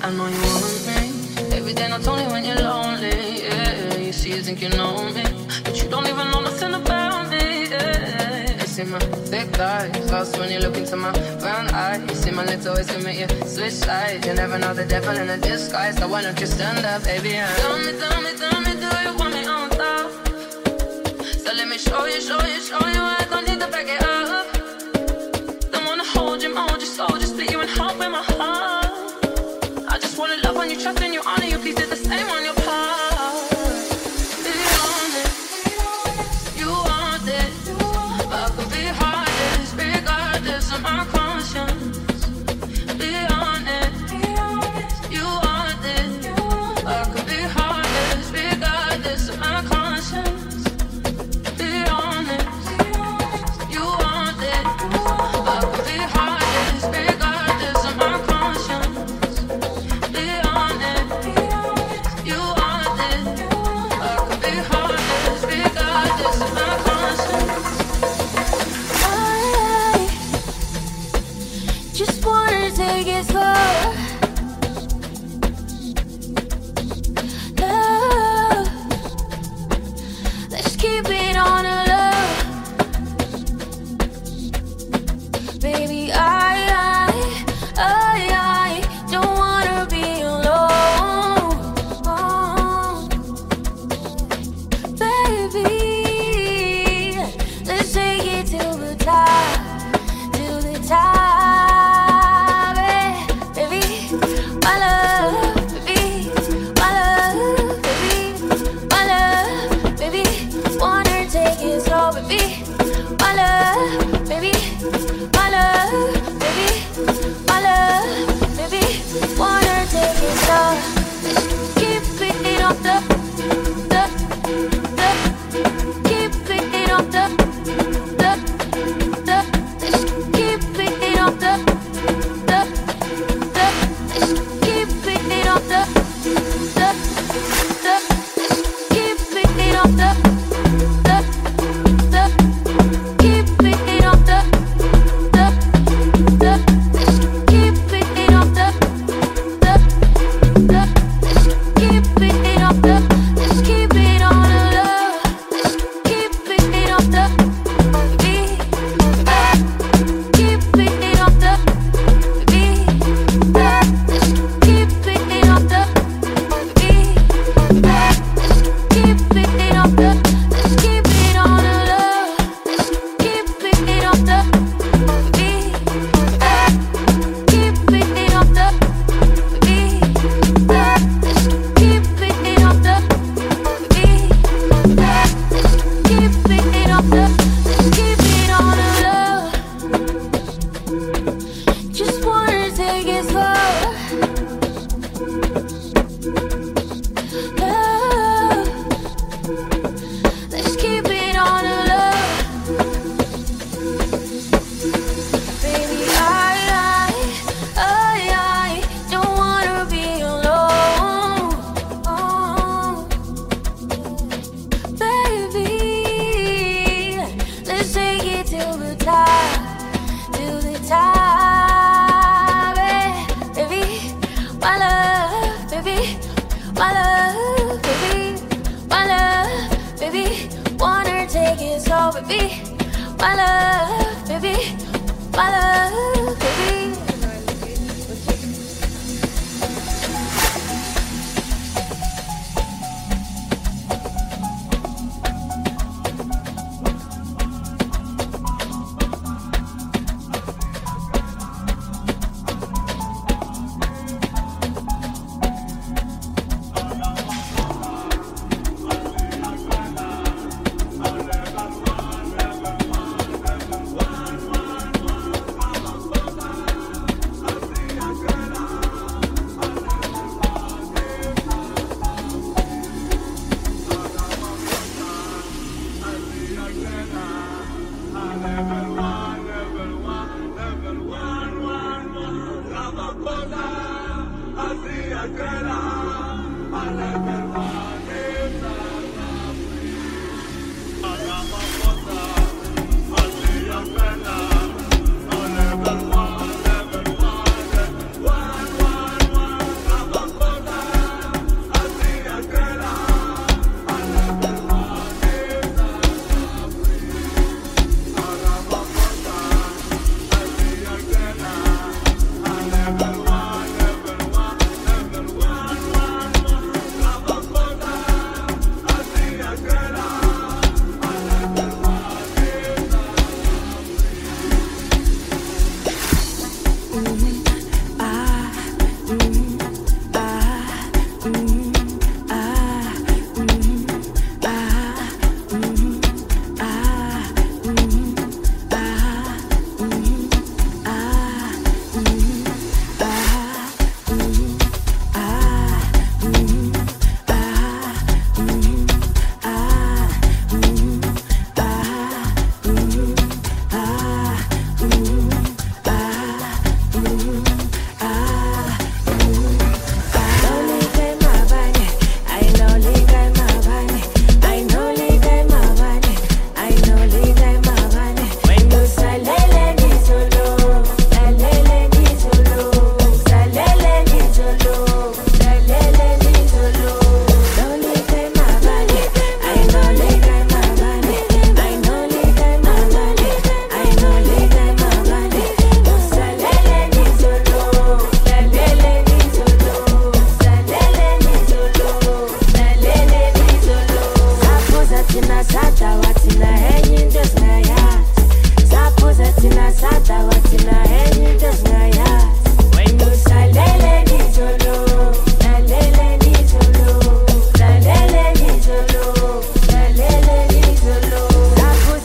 I know you want me. Every day not only when you're lonely, yeah. You see you think you know me, but you don't even know nothing about me, yeah. You see my thick thighs, lost when you look into my brown eyes. You see my lips always commit you switch sides. You never know the devil in a disguise, so why don't you stand up, baby? Tell me, do you want me on top? So let me show you, I don't need to back it up. Don't wanna hold you so just split you in half with my heart. I just wanna love on you, trust in you, honor you, please do the same on your part. Be honest, you want it. I could be heartless, regardless of my conscience. Be honest, you want it. I could be heartless, regardless of my conscience. Be honest, you want it. I could be heartless, regardless of my conscience. Be honest, you want it. I could be heartless, regardless of my conscience. I just wanna take it slow. Love, let's keep it on the low. Baby, I don't wanna be alone. Baby, let's take it to the top, baby. My love, baby, my love, baby, my love, baby. Wanna take it slow, baby. My love, baby, my love, baby, my love, baby. Wanna take it slow. Let's keep it on the, keep it on the, let's keep it on the, let's keep it on the, let's keep it on the, keep it on the, let's keep it on the, let's keep it on the, let's keep it on the low, let's keep it on the, keep it on the, let's keep it on the, let's keep it on the, let's keep it on the low, let's keep it on the, keep it on the, let's keep it on the, let's keep it on the, let's keep it on the low. Just wanna take it slow. Love, let's keep it on the low. Baby, I don't wanna be alone. Baby, let's take it to the top, baby. My love, baby, my love, baby, my love, baby. Wanna take it slow, baby. My love, baby, my love, baby.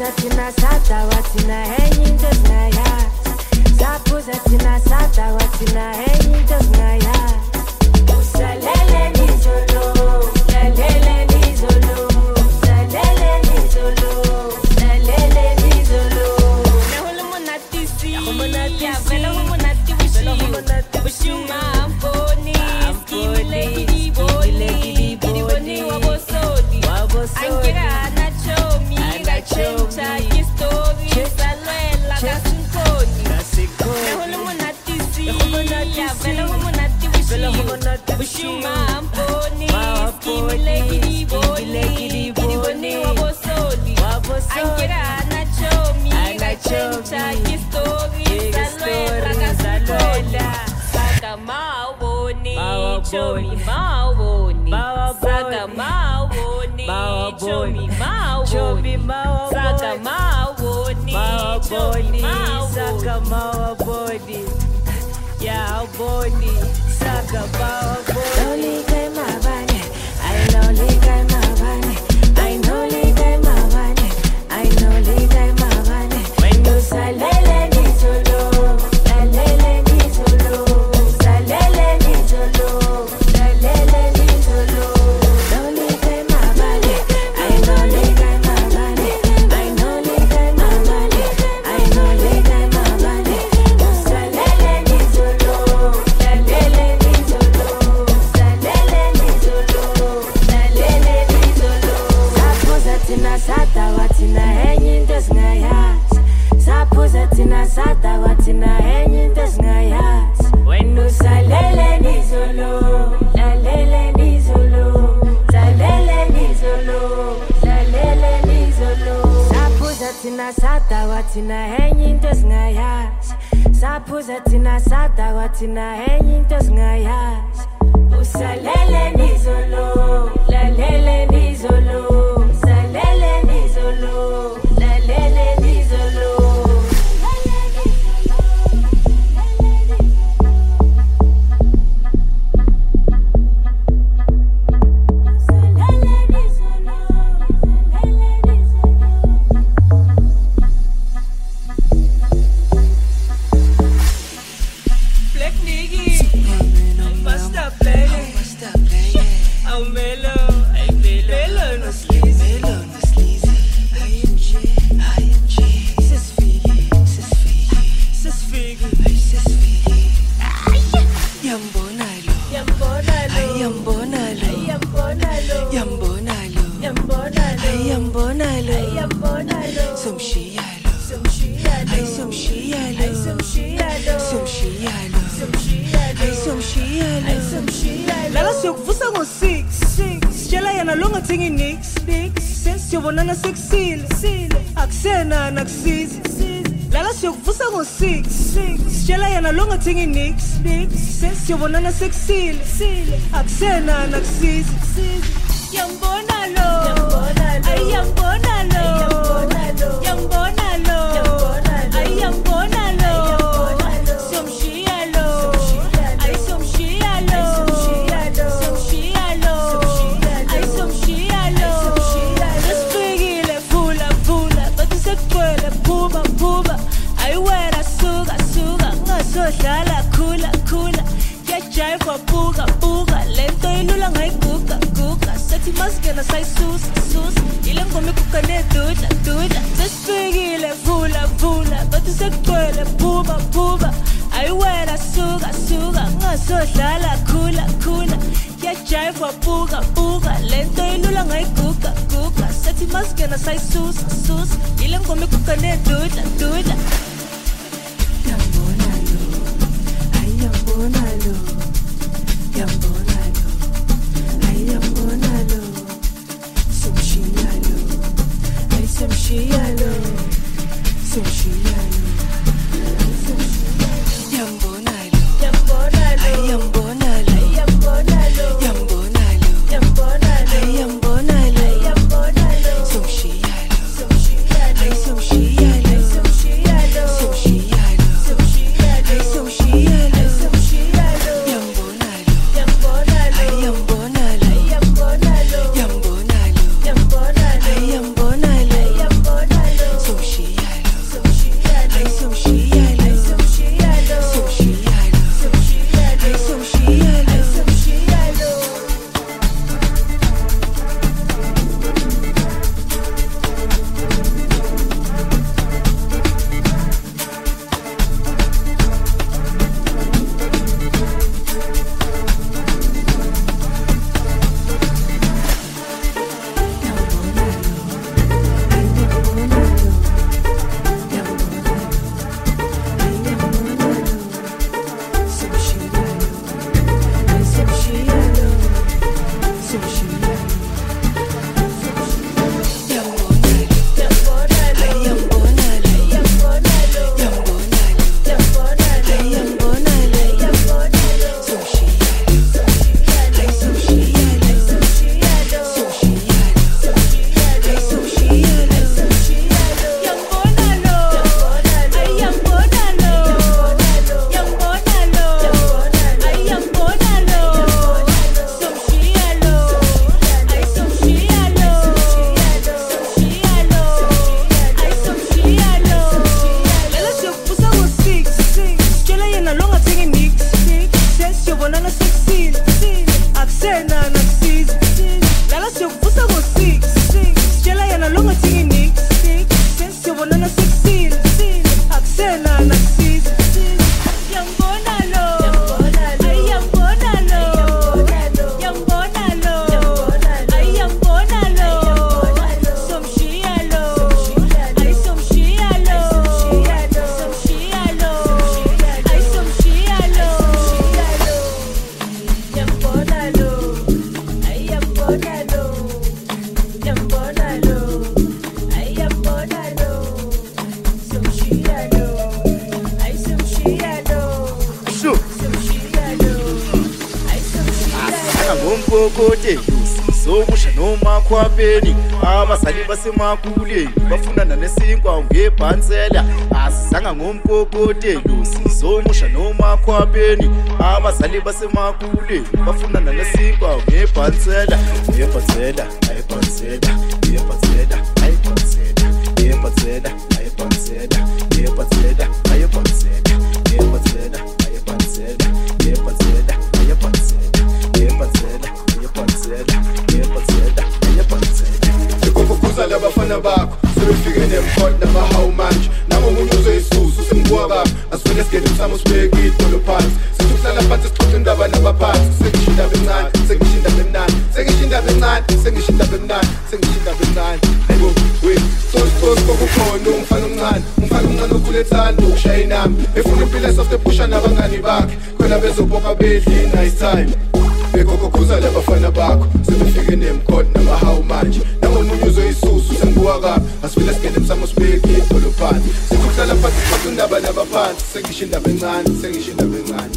Saphuza thina sada wathina enye into singayazi. Saphuza thina sada wathina enye into singayazi. Usalele nizolo, lalele nizolo, salele nizolo, lalele nizolo. Naholo monatisi, ya vela ho monati bushuma mboni, skimile kidiboni wabosodi. Angira na chomi, na chencha kistori, salwela kasinkoni. Naholo monatisi, ya vela ho monati bushuma mboni, skimile kidiboni wabosodi. Angira na chomi, na chencha kistori, salwela kasinkoni. Saka mawoni, chomi mawoni, saka mawoni, chomi mawoni, saka mawoni, chomi mawoni, saka mawoni, ya boni, saka mawoni. Loli kai mabane, I loli kai mabane, I loli kai mabane, I loli kai mabane. When you salele nizolo, lalele nizolo, salele nizolo, lalele nizolo. Loli kai mabane, I loli kai mabane, I loli kai mabane, I loli kai mabane. Salele nizolo, lalele nizolo, salele nizolo, lalele nizolo. Saphuza thina sada wathina enye into singayazi. Saphuza thina sada wathina enye into singayazi. When usalele nizolo, lalele nizolo, salele nizolo, lalele nizolo. Saphuza thina sada wathina enye into singayazi. Saphuza thina sada wathina enye into singayazi. Usalele nizolo, lalele nizolo, salele nizolo, lalele nizolo. Black nigga, must stop playing. I'm mellow, mellow no sleazy. Sis figgy. Yambonalo, Yambonalo, yambonalo, yambonalo, yambonalo, yambonalo, yambonalo, yambonalo. Somshiyalo, Somshiyalo, ay somshiyalo, somshiyalo, somshiyalo, somshiyalo, ay somshiyalo, ay somshiyalo. Lala siyokuvusa ngo-6 sitshela yena lo ngathengi nix sensiyobonana sekusile akusena nakusizi. Lala siyokuvusa ngo-6 sitshela yena lo ngathengi nix sensiyobonana sekusile akusena nakusizi. Yambonalo, Ay yambonalo, yambonalo, ay yambonalo, somshiyalo, ay somshiyalo, somshiyalo, ay somshiyalo. Sesifikile vula bathi sekugcwele phuba ayiwena suka ngasodlala khula yajiva buka lento ilula ngayiguga sethi masikena sayisusa ile ngoma iguga nedudla. Sesifikile vula bathi sekugcwele phuba ayiwena suka ngasodlala khula yajiva buka lento ilula ngayiguga sethi masikena sayisusa ile ngoma iguga nedudla. Yambonalo, ay yambonalo, yambonalo, ay yambonalo, somshiyalo, ay somshiyalo, somshiyalo, yambonalo, Yambonalo, ay yambonalo, yambonalo, yambonalo, yambonalo, ay yambonalo, yambonalo, somshiyalo, somshiyalo, ay somshiyalo, somshiyalo, somshiyalo, ay somshiyalo, somshiyalo, yambonalo, yambonalo, ay yambonalo, yambonalo, yambonalo, yambonalo, ay yambonalo, yambonalo, ngomkokote somusha noma khwapeni abazali basemakuleni bafunana nesinkwa ngebhansela asizanga ngomkokote somusha noma khwapeni abazali basemakuleni bafunana nesinkwa ngebhansela ngebhansela ayibhansela ngebhansela ayibhansela ngebhansela ayibhansela ngebhansela ayibhansela ngebhansela ayibhansela ngebhansela ayibhansela ngebhansela ayibhansela Kukuza labafana bakho sebefike nemkhona namahawu manje nangomunye uzoyisusa usembuka bakho asifune sigede msamo sibeke idolo phansi sithi ukuhlala phansi sixoxe indaba nabaphansi sengisho indaba encane sengisho indaba emnani sengisho indaba encane sengisho indaba emnani sengisho indaba encane hayibo we sosi kokukhona umfana omncane okhule ethanda ukushaya inami efuna impilo soft ephusha nabangani bakhe khona bezoboka bedli nice time bekokokhuza labafana bakho sebefike nemkhona namahawu manje nangomunye uzoyisusa usembuka kaphi asifile sigede msamo sibeke idolo phansi sithi ukuhlala phansi sixoxe indaba nabaphansi sengisho indaba encane sengisho indaba encane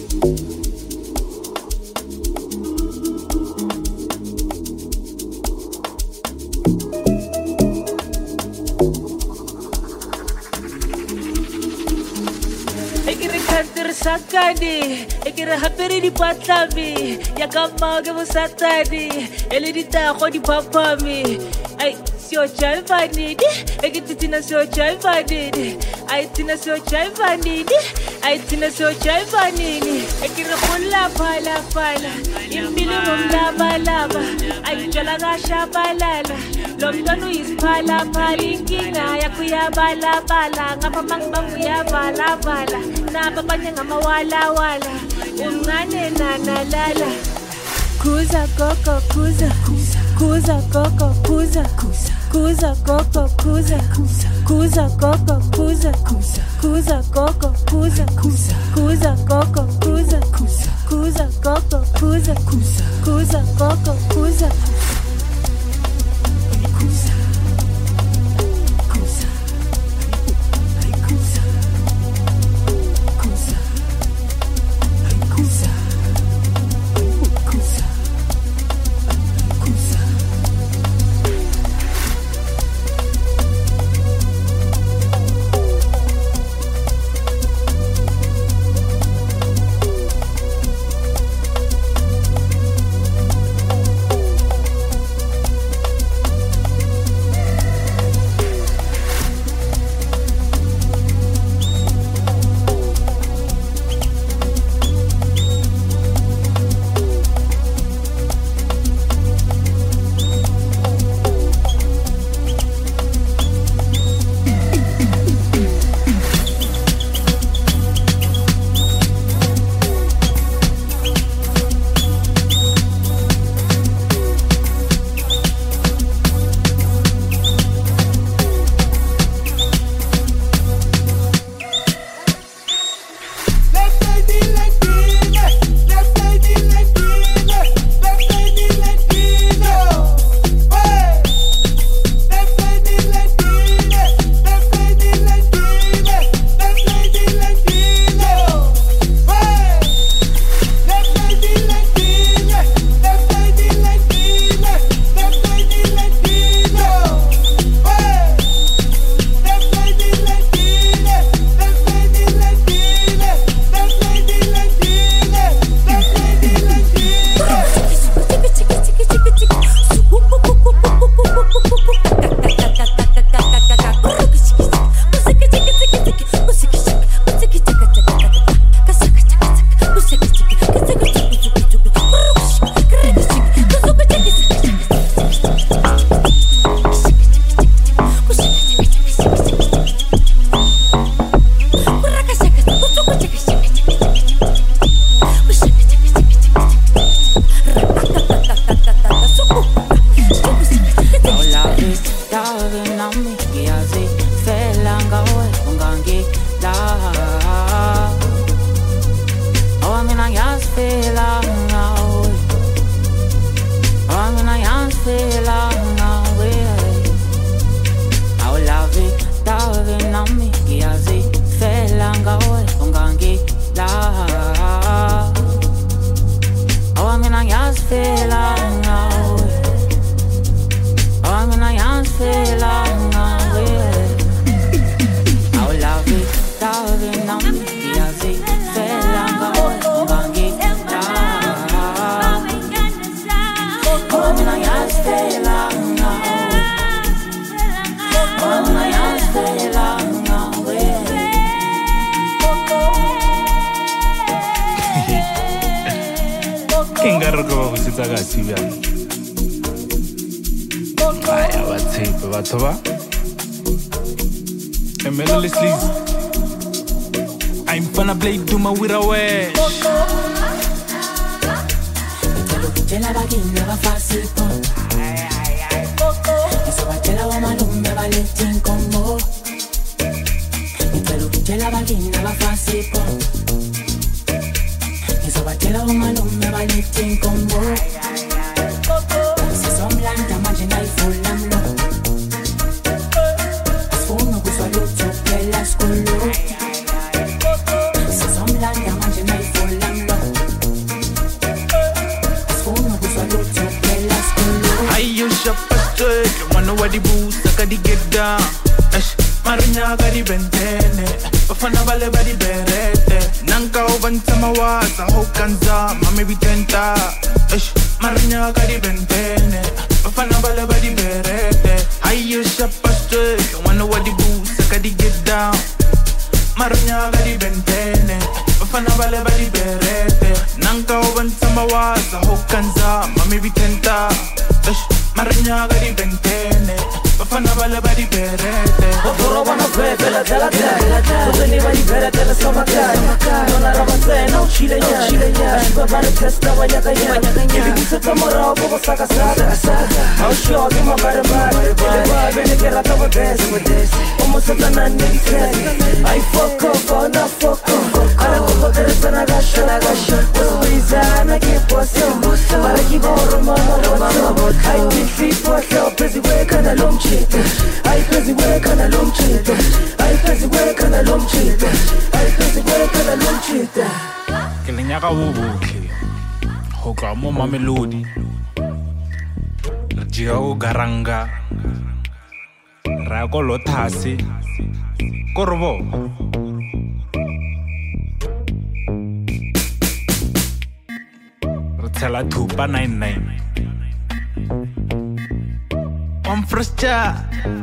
Sakadi, ekere hapere di patlabi, yakama ke bosatadi, ele di tago di papami. Ay, sio chaiva nidi, ekititina sio chaiva nidi. Ay, tina sio chaiva nidi, ay tina sio chaiva nidi. Ekere kula pala, impilo laba, ay jala gasha balala. Lomdano ispala inkinga yakuyabala ngapha mangibangu yabala napa banye ngamawala umncane nanalala kuza gogo kuza gogo kuza gogo kuza gogo kuza gogo kuza gogo kuza gogo kuza feel setsa ka sibya aya ba tshepe batho ba Emelo Leslie I'm gonna play to my with away Tela bagina ba fácil pon Eso va tela wa malum me valentin combo Tela bagina ba fácil pon Eso va tela wa malum me valentin combo Si som blanca imagina il fullamlo Sfono questo luto per la scuola Si som blanca imagina il fullamlo Sfono questo luto per la scuola Ayo shapa straight wanna what the boost I gotta get down Marinya gari bentene Bafana vale bari berete Nanka ovanta mawaza hokanza Mami bitenta Marinya gari bentene Bafana vale bari berete Ayo shapa straight wanna what the boost I gotta get down Marinya gari bentene Bafana vale bari berete Nanka ovanta mawaza hokanza Mami bitenta Marinya gari bentene Bafana vale bari berete Oporo wana pepe la tela tela Toteni bari berete la somakari Nona rabase na uchile nya Ashiba bari testa wa yaka yaka Ili kisa tamara opo wa saka saka Au shogi ma bari bari Ili ba bene ke la taba desi Omo satana negi kredi Ay fuck off, oh na fuck off Ara koko tere sana gasho Wasu biza na kiposo Para kiboro mama Ay tifi poso Pezi weka na lomchita Ay pezi weka na lomchita Ay pezi weka na lomchita Ay pezi weka na lomchita Ke le nyaka bobotlhe go tloa mo Mamelodi re jika go garanga re ya ko Lothase ko re bo re tshela thupa 99 on first cha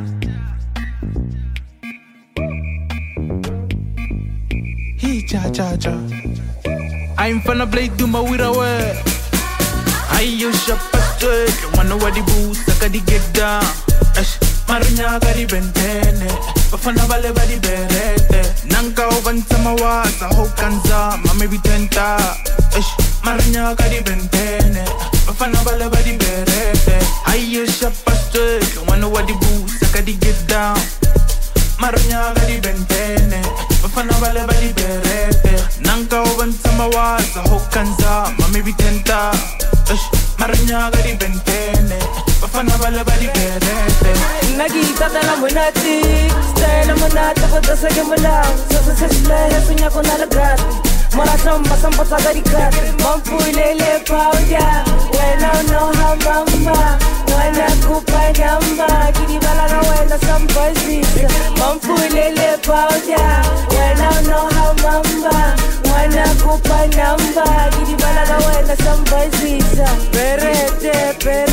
He cha cha cha I'm finna play to my with away Ayo shapa straight wanna what the boost I gotta get down Marinya gari bentene Bafana vale bari berete Nanka ovanta mawaza hokanza Mami bitenta Marinya gari bentene Bafana vale bari berete Ayo shapa straight wanna what the boost I gotta get down Marinya gari bentene Bafana vale bari berete Nanka ovanta mawaza hokanza Mami bitenta Marinya gari bentene Bafana vale bari berete Nagita na monati Stay na monata Pata sa gemalang Sa sesle Sunya ko nalagat Marasam basam patagarikat Mampulele pauja When I know how mama When I kupa nyamba Kiri balana when I sampasisa Mampulele pauja When I know how mama When I kupa nyamba Kiri balana when I sampasisa Perete